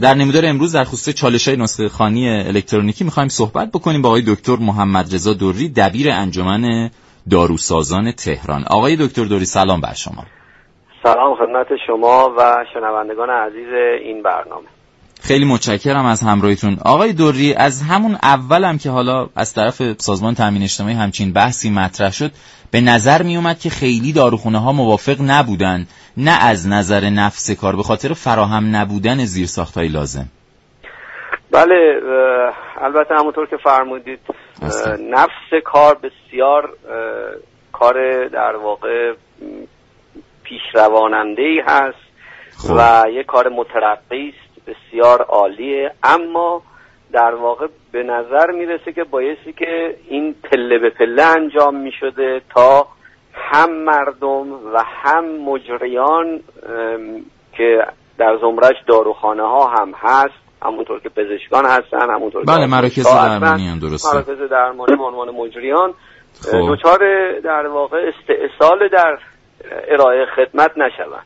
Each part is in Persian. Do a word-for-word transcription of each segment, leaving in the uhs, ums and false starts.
در نمودار امروز در خصوص چالش‌های نسخه خوانی الکترونیکی می‌خوایم صحبت بکنیم با آقای دکتر محمد رضا دوری، دبیر انجمن داروسازان تهران. آقای دکتر دوری سلام بر شما. سلام خدمت شما و شنوندگان عزیز این برنامه. خیلی متشکرم از همراهیتون. آقای دوری، از همون اولم که حالا از طرف سازمان تامین اجتماعی همچین بحثی مطرح شد، به نظر می اومد که خیلی داروخونه ها موافق نبودن، نه از نظر نفس کار، به خاطر فراهم نبودن زیرساخت‌های لازم. بله، البته همونطور که فرمودید نفس کار بسیار کار در واقع پیشرواننده‌ای هست خوب. و یک کار مترقی است، بسیار عالیه، اما در واقع به نظر میرسه که بایستی که این پله به پله انجام میشده تا هم مردم و هم مجریان که در زمرش داروخانه ها هم هست، همونطور که پزشکان هستن، همونطور بله مراکز درمانی هم درسته، مراکز درمانی به عنوان مجریان دچار در واقع استئصال در ارائه خدمت نشون.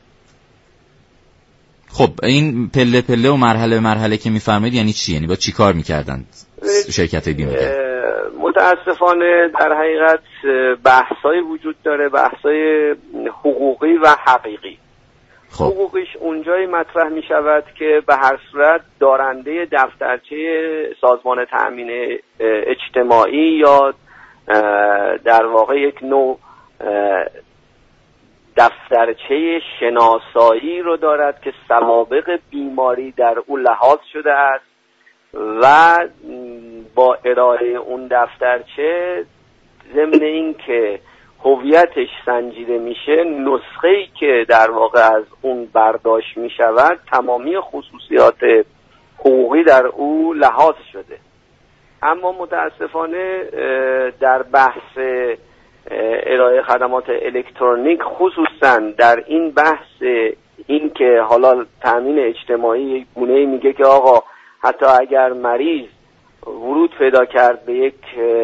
خب این پله پله و مرحله مرحله که میفرمایید یعنی چی؟ یعنی با چی کار میکردن شرکت بیمه؟ متاسفانه در حقیقت بحثای وجود داره، بحثای حقوقی و حقیقی. خب. حقوقیش اونجایی مطرح میشود که به هر صورت دارنده دفترچه سازمان تأمین اجتماعی یا در واقع یک نوع دفترچه شناسایی رو دارد که سوابق بیماری در او لحاظ شده است و با ارائه اون دفترچه ضمن این که هویتش سنجیده میشه، نسخه‌ای که در واقع از اون برداشت میشود تمامی خصوصیات حقوقی در او لحاظ شده. اما متاسفانه در بحث ارائه خدمات الکترونیک، خصوصا در این بحث این که حالا تامین اجتماعی یک گونه‌ای میگه که آقا حتی اگر مریض ورود پیدا کرد به یک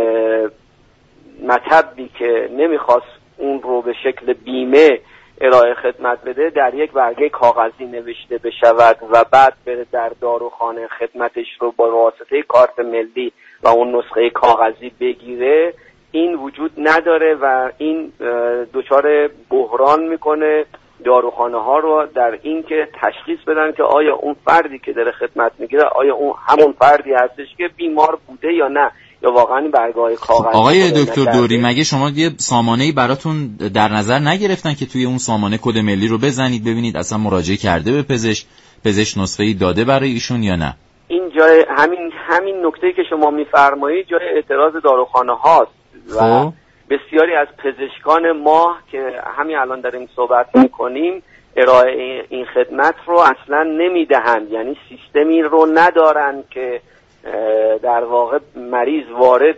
مطبی که نمیخواست اون رو به شکل بیمه ارائه خدمت بده، در یک برگه کاغذی نوشته بشود و بعد بره در داروخانه خدمتش رو با واسطه کارت ملی و اون نسخه کاغذی بگیره، این وجود نداره و این دچار بحران میکنه داروخانه ها رو در این که تشخیص بدن که آیا اون فردی که داره خدمت میگیره آیا اون همون فردی هستش که بیمار بوده یا نه، یا واقعا برگاه کاغذی. آقای دکتر دوری، مگه شما یه سامانه‌ای براتون در نظر نگرفتن که توی اون سامانه کد ملی رو بزنید ببینید اصلا مراجعه کرده به پزشک، پزشک نسخه‌ای داده برای ایشون یا نه؟ این جای همین همین نکته‌ای که شما میفرمایید جای اعتراض داروخانه هاست و بسیاری از پزشکان ما که همین الان داریم صحبت میکنیم ارائه این خدمت رو اصلا نمیدهند، یعنی سیستمی رو ندارن که در واقع مریض وارد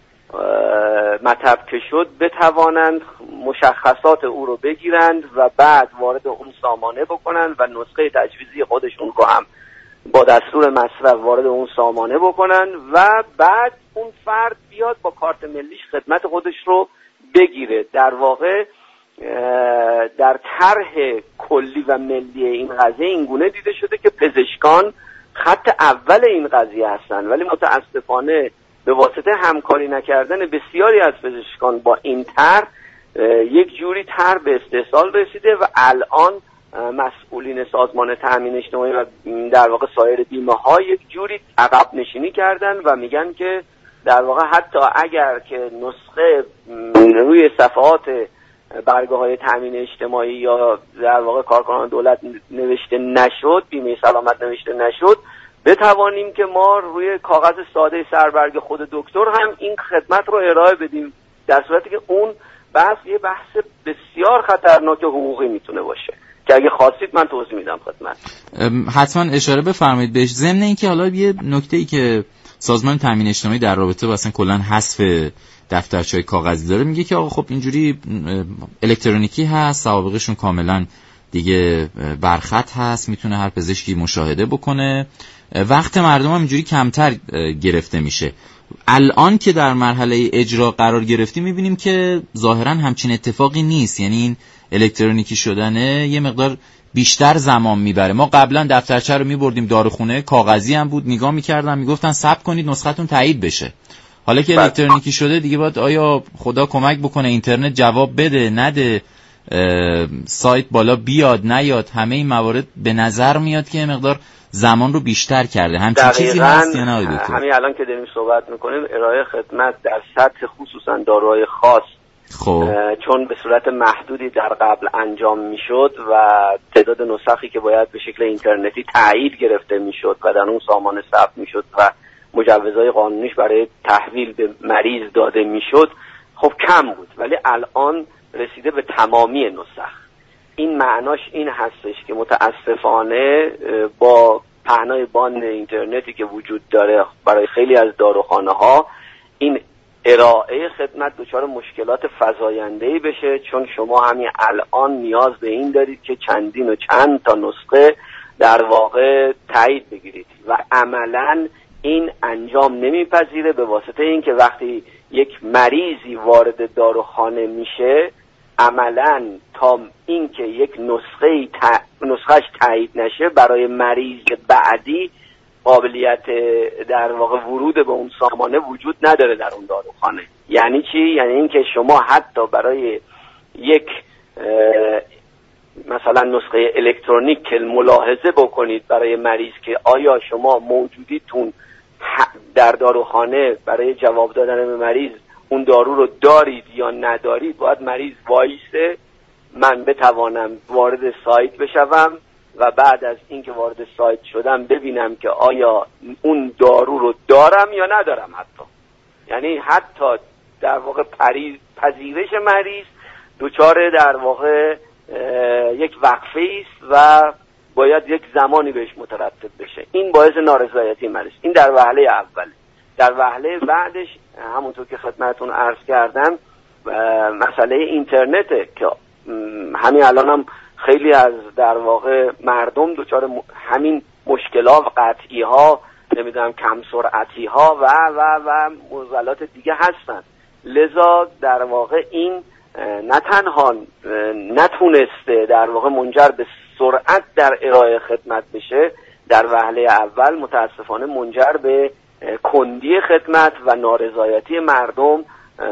مطب که شد بتوانند مشخصات او رو بگیرند و بعد وارد اون سامانه بکنند و نسخه تجویزی خودشون رو هم با دستور مصرف وارد اون سامانه بکنن و بعد اون فرد بیاد با کارت ملیش خدمت خودش رو بگیره. در واقع در طرح کلی و ملی این قضیه این گونه دیده شده که پزشکان خط اول این قضیه هستن، ولی متاسفانه به واسطه همکاری نکردن بسیاری از پزشکان با این طرح یک جوری طرح به استحصال رسیده و الان مسئولین سازمان تامین اجتماعی و در واقع سایر بیمه ها یک جوری عقب نشینی کردن و میگن که در واقع حتی اگر که نسخه روی صفحات برگه های تامین اجتماعی یا در واقع کارکنان دولت نوشته نشد، بیمه سلامت نوشته نشد، بتوانیم که ما روی کاغذ ساده سربرگ خود دکتر هم این خدمت رو ارائه بدیم، در صورتی که اون بحث یه بحث بسیار خطرناک حقوقی میتونه باشه که اگه خواستید من توضیح میدم خدمت. حتما اشاره بفرمایید بهش. ضمن اینکه حالا یه نکته‌ای که سازمان تامین اجتماعی در رابطه با اصلا کلا حذف دفترچه‌های کاغذی داره میگه که آقا خب اینجوری الکترونیکی هست، سوابقشون کاملا دیگه برخط هست، میتونه هر پزشکی مشاهده بکنه، وقت مردم هم اینجوری کمتر گرفته میشه. الان که در مرحله اجرا قرار گرفتیم میبینیم که ظاهرا همچین اتفاقی نیست، یعنی این الکترونیکی شدنه یه مقدار بیشتر زمان میبره. ما قبلا دفترچه رو میبردیم داروخونه، کاغذی هم بود، نگاه میکردن میگفتن ثبت کنید نسختون تایید بشه. حالا که الکترونیکی شده دیگه باید آیا خدا کمک بکنه اینترنت جواب بده نده، سایت بالا بیاد نیاد، همه این موارد به نظر میاد که مقدار زمان رو بیشتر کرده. همچین چیزی هست یا نه دکتر؟ همین الان که داریم صحبت میکنیم ارائه خدمت در سطح خصوصا داروهای خاص خب چون به صورت محدودی در قبل انجام میشد و تعداد نسخی که باید به شکل اینترنتی تایید گرفته میشد و در اون سامانه ثبت میشد و مجوزهای قانونیش برای تحویل به مریض داده میشد خب کم بود، ولی الان رسیده به تمامی نسخ. این معناش این هستش که متاسفانه با پهنای بان اینترنتی که وجود داره برای خیلی از داروخانه ها این ارائه خدمت دچار مشکلات فزاینده‌ای بشه، چون شما همین الان نیاز به این دارید که چندین و چند تا نسخه در واقع تایید بگیرید و عملاً این انجام نمیپذیره به واسطه این که وقتی یک مریضی وارد داروخانه میشه عملاً تا اینکه یک نسخه ت... نسخهش تایید نشه برای مریض بعدی قابلیت در واقع ورود به اون سامانه وجود نداره در اون داروخانه. یعنی چی؟ یعنی اینکه شما حتی برای یک مثلا نسخه الکترونیک که ملاحظه بکنید برای مریض که آیا شما موجودیتون در داروخانه برای جواب دادن به مریض اون دارو رو دارید یا ندارید، باید مریض وایسه من بتوانم وارد سایت بشوم و بعد از اینکه وارد سایت شدم ببینم که آیا اون دارو رو دارم یا ندارم. حتی یعنی حتی در واقع پذیرش مریض دوچاره در واقع یک وقفه است و باید یک زمانی بهش مترتب بشه. این باعث نارضایتی مریض. این در وهله اول. در وهله بعدش همونطور که خدمتتون عرض کردم مسئله اینترنته که همین الان هم خیلی از در واقع مردم دچار همین مشکلات قطعی ها نمیدونم کم سرعتی ها و و و معضلات دیگه هستن. لذا در واقع این نه تنها نتونسته در واقع منجر به سرعت در ارائه خدمت بشه، در وهله اول متاسفانه منجر به کندی خدمت و نارضایتی مردم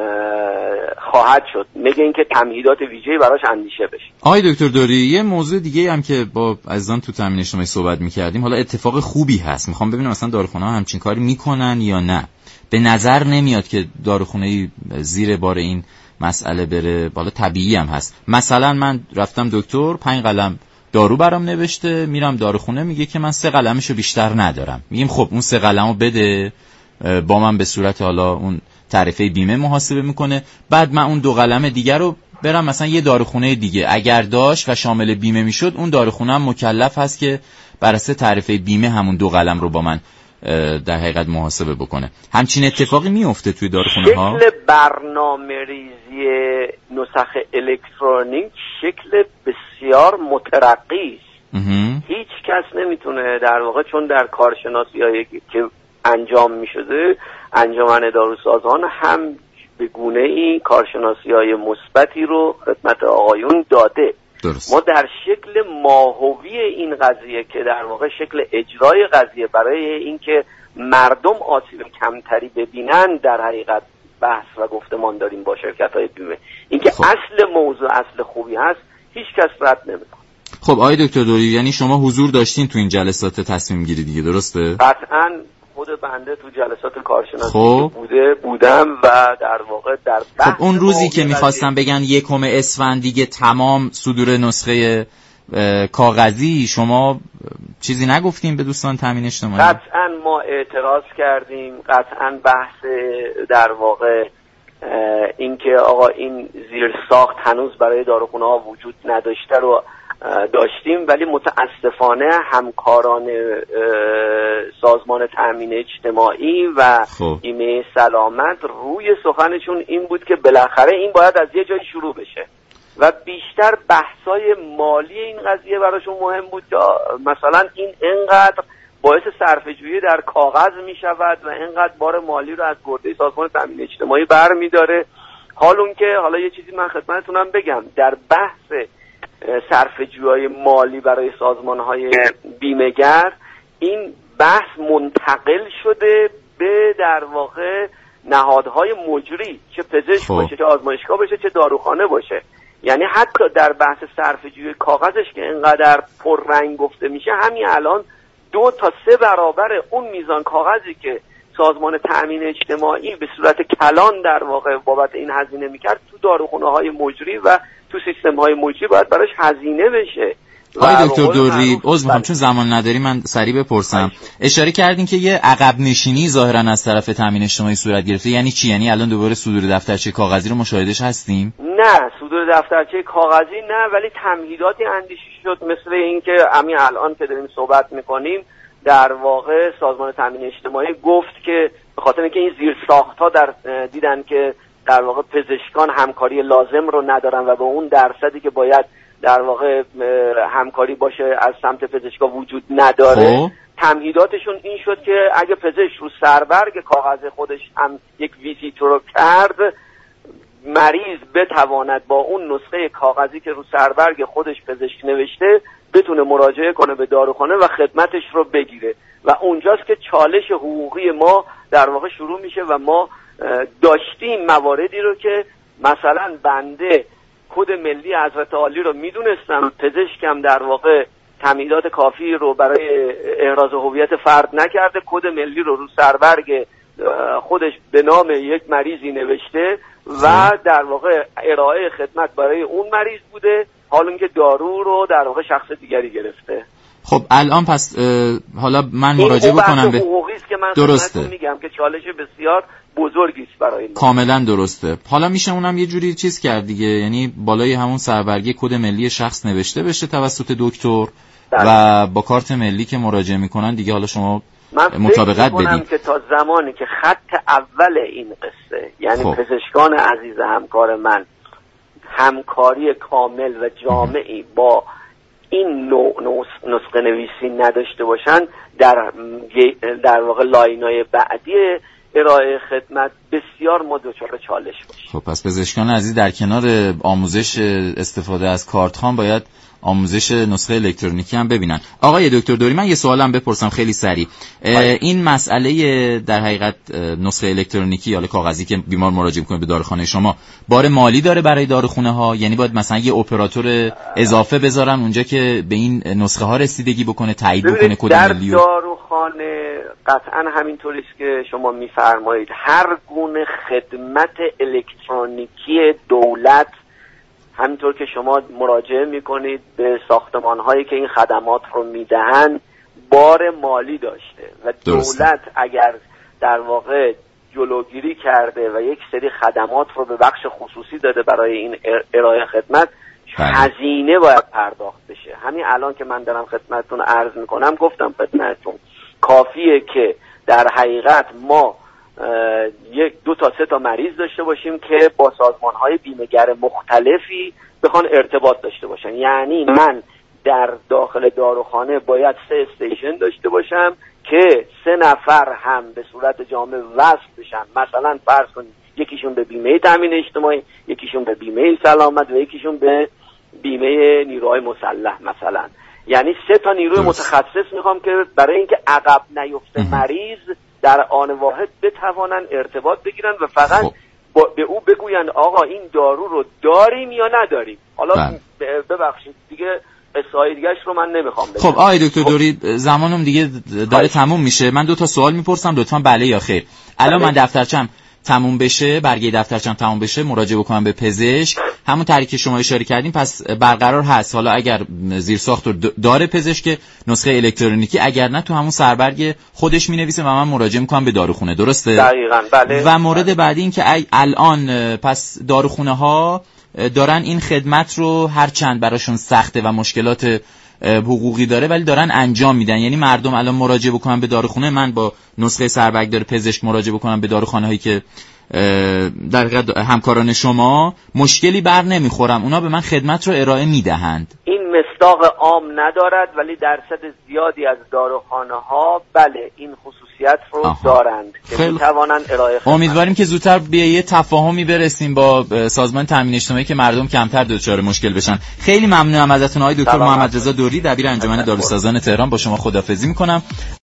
خواهد شد، مگه اینکه تمهیدات ویژه‌ای براش اندیشه بشه. آقای دکتر دوری، یه موضوع دیگه هم که با عزیزان تو تامین اجتماعی صحبت می‌کردیم، حالا اتفاق خوبی هست، میخوام ببینم مثلا داروخونه‌ها همچین کاری میکنن یا نه. به نظر نمیاد که داروخونه‌ای زیر بار این مسئله بره، بالا طبیعی هم هست. مثلا من رفتم دکتر پنج قلم دارو برام نوشته، میرم داروخونه میگه که من سه قلمشو بیشتر ندارم. میگیم خب اون سه قلمو بده، با من به صورت حالا اون تعرفه بیمه محاسبه میکنه، بعد من اون دو قلم دیگر رو برم مثلا یه داروخونه دیگه اگر داشت و شامل بیمه میشد اون داروخونه هم مکلف هست که بر اساس تعرفه بیمه همون دو قلم رو با من در حقیقت محاسبه بکنه. همچین اتفاقی میفته توی داروخونه ها؟ شکل برنامه‌ریزی نسخ الکترونیک شکل بسیار مترقی است. هیچ کس نمیتونه در واقع، چون در کارشناسی‌هایی که انجام میشده انجمن داروسازان هم به گونه‌ای کارشناسی‌های مثبتی رو خدمت آقایون داده. درست. ما در شکل ماهوی این قضیه که در واقع شکل اجرای قضیه برای اینکه مردم آسیب کمتری ببینن در حقیقت بحث و گفتمان داریم با شرکت‌های بیمه. اینکه خب. اصل موضوع اصل خوبی هست هیچ کس رد نمی‌کنه. خب آقای دکتر دوری، یعنی شما حضور داشتین تو این جلسات تصمیم گیری دیگه، درسته؟ قطعاً خود بنده تو جلسات کارشناسی خب. بوده بودم و در واقع در خب اون روزی که میخواستم بگن یکم اسفند دیگه تمام صدور نسخه کاغذی، شما چیزی نگفتیم به دوستان تامین اجتماعی؟ قطعا ما اعتراض کردیم، قطعا بحث در واقع اینکه آقا این زیر ساخت هنوز برای داروخونه ها وجود نداشته رو داشتیم، ولی متاسفانه همکاران سازمان تامین اجتماعی و بیمه سلامت روی سخنشون این بود که بالاخره این باید از یه جای شروع بشه و بیشتر بحثای مالی این قضیه براشون مهم بود. مثلا این انقدر باعث صرفه‌جویی در کاغذ می شود و انقدر بار مالی رو از گرده سازمان تامین اجتماعی بر می داره. حال اون که حالا یه چیزی من خدمتتونم بگم، در بحث صرفه‌جویی مالی برای سازمان‌های بیمه‌گر، این بحث منتقل شده به در واقع نهادهای مجری، چه پزشک خب. باشه، چه آزمایشگاه باشه، چه داروخانه باشه. یعنی حتی در بحث صرفه‌جویی کاغذش که اینقدر پررنگ گفته میشه، همین الان دو تا سه برابر اون میزان کاغذی که سازمان تأمین اجتماعی به صورت کلان در واقع بابت این هزینه میکرد، تو داروخانه‌های مجری و تو سیستم‌های مجری باید براش هزینه بشه. آقای دکتر دوری، عذر میخوام چون زمان نداری من سریع بپرسم. اشاره کردین که یه عقب نشینی ظاهرا از طرف تامین اجتماعی صورت گرفته، یعنی چی؟ یعنی الان دوباره صدور دفترچه کاغذی رو مشاهدهش هستیم؟ نه، صدور دفترچه کاغذی نه، ولی تمهیداتی اندیشی شد، مثل اینکه همین الان که داریم صحبت میکنیم در واقع سازمان تامین اجتماعی گفت که به خاطر اینکه این زیرساخت‌ها در دیدن که در واقع پزشکان همکاری لازم رو ندارن و به اون درصدی که باید در واقع همکاری باشه از سمت پزشکا وجود نداره، خب. تمهیداتشون این شد که اگه پزشک رو سربرگ کاغذ خودش هم یک ویزیت رو کرد، مریض بتواند با اون نسخه کاغذی که رو سربرگ خودش پزشک نوشته بتونه مراجعه کنه به داروخانه و خدمتش رو بگیره و اونجاست که چالش حقوقی ما در واقع شروع میشه و ما داشتیم مواردی رو که مثلا بنده کد ملی حضرت عالی رو میدونستم، پزشکم در واقع تمهیدات کافی رو برای احراز هویت فرد نکرده، کد ملی رو رو سربرگ خودش به نام یک مریضی نوشته و در واقع ارائه خدمت برای اون مریض بوده، حالا اینکه دارو رو در واقع شخص دیگری گرفته. خب الان پس حالا من مراجعه بکنم به حقوقی است که من درسته میگم که چالش بسیار بزرگی است برای ما. کاملا درسته. حالا میشه اونم یه جوری چیز کرد دیگه، یعنی بالای همون سربرگی کد ملی شخص نوشته بشه توسط دکتر داره. و با کارت ملی که مراجعه میکنن دیگه حالا شما مطابقت بدید. که تا زمانی که خط اول این قصه، یعنی خب. پزشکان عزیز همکار من همکاری کامل و جامعی با این نوع نسخه نویسی نداشته باشن، در در واقع لاینای بعدی ارائه خدمت بسیار ما دچار چالش باشیم. خب پس پزشکان عزیز در کنار آموزش استفاده از کارت ها باید آموزش نسخه الکترونیکی هم ببینن. آقای دکتر دوری، من یه سوالم بپرسم خیلی سریع. این مسئله در حقیقت نسخه الکترونیکی یا کاغذی که بیمار مراجعه میکنه به داروخانه شما بار مالی داره برای داروخونه ها؟ یعنی باید مثلا یه اپراتور اضافه بذارن اونجا که به این نسخه ها رسیدگی بکنه، تایید بکنه کد ملی؟ در داروخانه قطعا همینطوری است که شما میفرمایید، هر گونه خدمت الکترونیکی دولت همینطور که شما مراجعه میکنید به ساختمان هایی که این خدمات رو میدهن بار مالی داشته و درسته. دولت اگر در واقع جلوگیری کرده و یک سری خدمات رو به بخش خصوصی داده برای این ارائه خدمت، هزینه باید پرداخت بشه. همین الان که من دارم خدمتتون عرض میکنم گفتم خدمتتون کافیه که در حقیقت ما یک دو تا سه تا مریض داشته باشیم که با سازمان‌های بیمه‌گر مختلفی بخوان ارتباط داشته باشن. یعنی من در داخل داروخانه باید سه استیشن داشته باشم که سه نفر هم به صورت جامع وصل بشن، مثلا فرض کنید یکیشون به بیمه تامین اجتماعی، یکیشون به بیمه سلامت و یکیشون به بیمه نیروهای مسلح مثلا. یعنی سه تا نیروی متخصص میخوام که برای اینکه عقب نیفته مریض در آن واحد بتوانن ارتباط بگیرن و فقط به او بگوین آقا این دارو رو داریم یا نداریم. حالا ببخشید دیگه قصه‌های دیگه‌اش رو من نمیخوام بگم. خب آقای دکتر دوری، زمانم دیگه داره تموم میشه. من دو تا سوال میپرسم لطفاً بله یا خیر. الان من دفترچم تموم بشه، برگه دفترچم تموم بشه، مراجعه بکنم به پزشک، همون طریقی که شما اشاره کردین پس برقرار هست. حالا اگر زیرساخت رو داره پزشک نسخه الکترونیکی، اگر نه تو همون سربرگ خودش مینویسه و من مراجعه میکنم به داروخونه. درسته؟ دقیقاً بله. و مورد بعدی این که الان پس داروخونه ها دارن این خدمت رو هرچند براشون سخته و مشکلات حقوقی داره ولی دارن انجام میدن. یعنی مردم الان مراجعه بکنن به داروخونه، من با نسخه سربرگ داره پزشک مراجعه بکنم به داروخانه هایی که در حقیقت همکاران شما مشکلی بر نمیخورم، اونا به من خدمت رو ارائه میدهند. این مصداق عام ندارد، ولی درصد زیادی از داروخانه ها بله این خصوصیت رو آها. دارند که میتوانند ارائه خدمت. امیدواریم که زودتر به یه تفاهمی برسیم با سازمان تامین اجتماعی که مردم کمتر دچار مشکل بشن. خیلی ممنونم ازتون آقای دکتر محمد رضا دوری، دبیر انجمن داروسازان تهران. با شما خداحافظی میکنم.